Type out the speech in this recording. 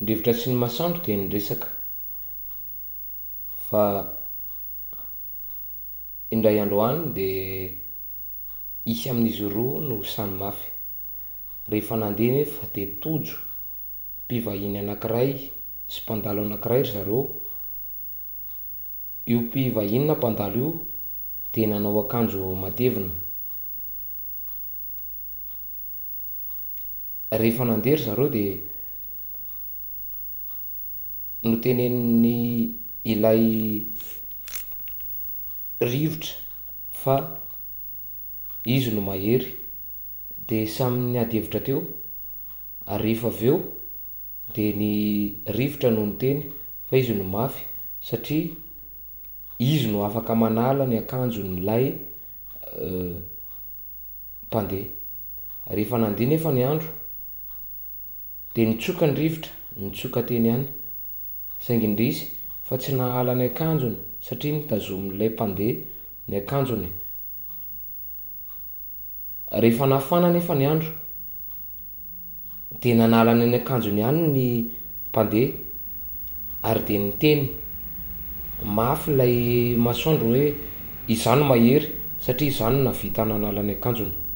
Ndrivotra sy ny masoandro dia niresaka fa indray andro any dia isy amin'izy roa no samy mafy. Rehefa nandeha nefa dia tojo mpivahiny anankiray sy mpandalo anankiray ry zareo. Io mpivahiny na mpandalo io dia nanao akanjo matevina. Rehefa nandeha ry zareo dia noteneniny ilay rivotra fa izy no mahery, dia samy niady hevitra teo. Rehefa avy eo dia ny rivotra no niteny fa izy no mafy satria izy no afaka manala ny akanjon'ilay mpandeha. Rehefa nandeha nefa ny andro dia nitsoka ny rivotra, nitsoka teny ihany, saingy indrisy fa tsy nahala ny akanjony satria nitazomin'ilay mpandeha ny akanjony. Rehefa nafana nefa ny andro dia nanala ny akanjony ihany ny mpandeha, ary dia niteny mafy ilay masoandro hoe izany mahery satria izany no nahavita nanala ny akanjony.